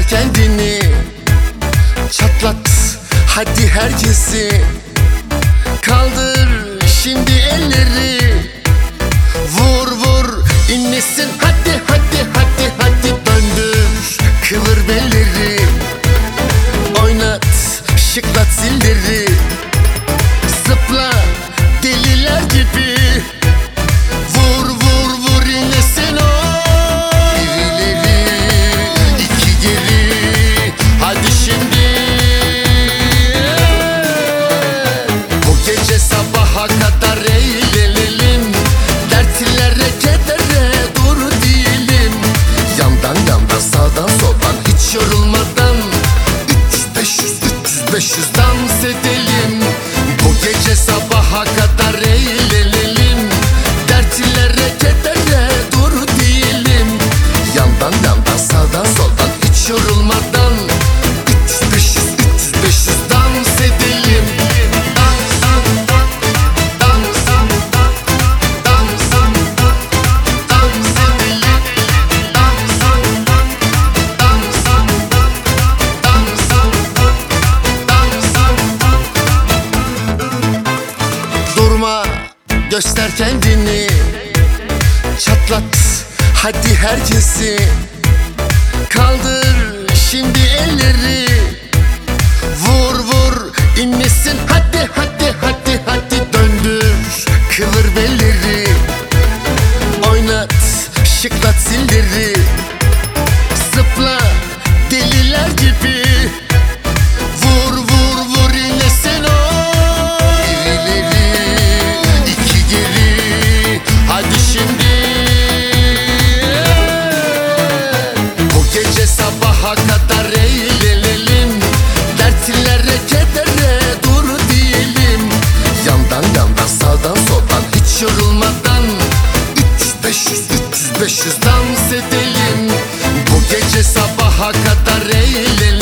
Göster kendini, çatlat hadi herkesi. Kaldır şimdi elleri, vur vur inlesin hadi hadi hadi hadi. Döndür kıvır belleri, oynat şıklat zilleri. Zıpla deliler gibi, vur vur vur inlesin o. Birileri iki geri, hadi şimdi. Bu gece sabaha kadar eğlenelim, dertlere kedere dur diyelim. Yandan yandan sağdan soldan hiç yorulmadan 300-500 dans edelim. Bu gece sabaha kadar eğlenelim, dertlere kedere dur diyelim. Yandan yandan sağdan soldan hiç yorulmadan 300-500 dans edelim. Durma, göster kendini, çatlat hadi herkesi. Kaldır şimdi elleri, vur vur inlesin hadi hadi hadi hadi. Döndür kıvır belleri, oynat şıklat zilleri. Zıpla deliler gibi, vur vur vur inlesin o. Birileri iki geri, hadi şimdi. Bu gece sabaha kadar eğlenelim, dertlere kedere dur diyelim. Yandan yandan sağdan soldan hiç yorulmadan 300-500 dans edelim. Bu gece sabaha kadar eğlenelim,